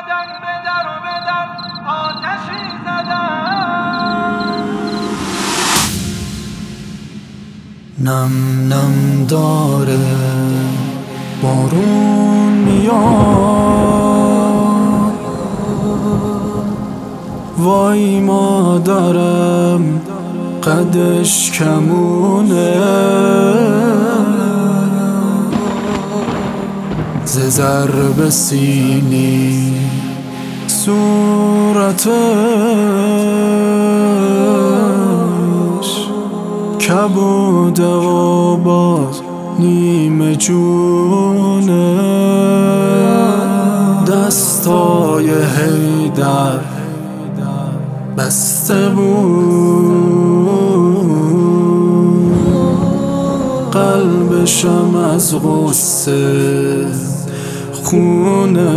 زدن به در و به در آتشی زدن. نم نم داره بارون میاد، وای مادرم قدش کمونه، ز ضرب سیلی صورتش کبوده و باز نیمه جونه. دستای حیدر بسته بود، قلبشم از غصه خونه.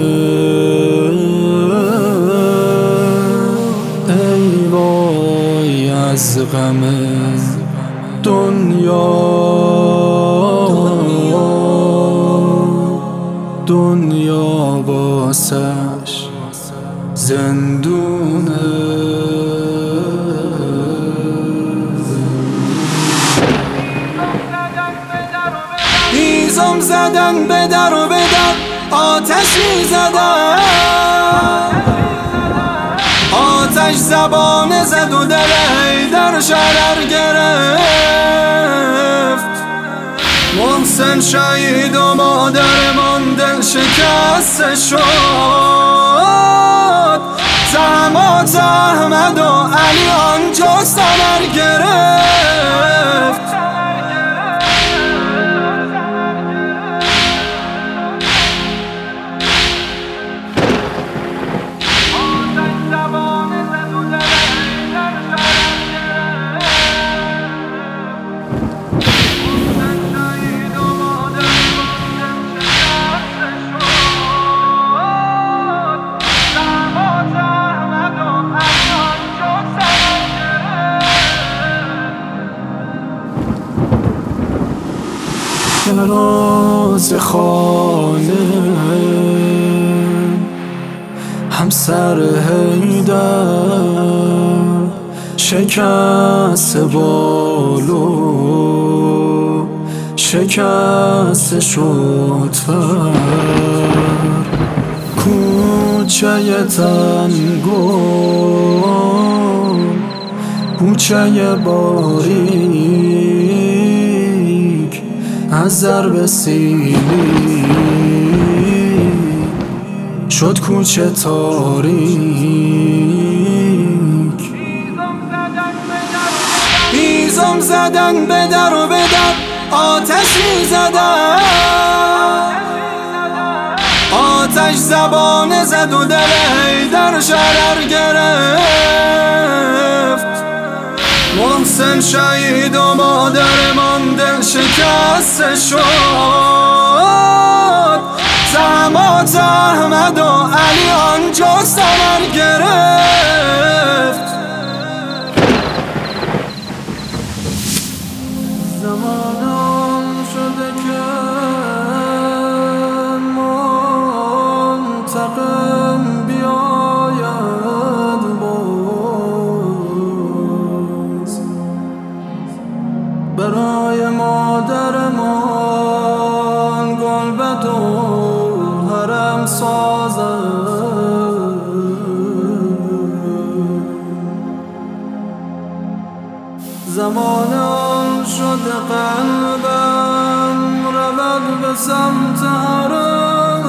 ای وای از غم دنیا واسش زندونه. هیزم زدن به در و به در آتشی زدن. آتش زبانه زد و دل حیدر شرر گرفت. محسن شهید و مادرمان دل شکسته شد. زحمات احمد و علی آنجا ثمر گرفت. راز خانه همسر حیدر شکست بالو شکست شد فر. کوچه تنگو کوچه باریک از ضرب سیلی شد کوچه تاریک. هیزم زدن به در و به در آتشی زدن. آتش زبانه زد و دل حیدر شرر گرفت. محسن شهید و مادرمان دل شکسته شد. زحمات احمد و علی آنجا ثمر گرفت. زمانم شده که منتقم بیاید باز برای مادرمان گلبد و حرم سازد. زمانم شده قلبم رود به سمت حرم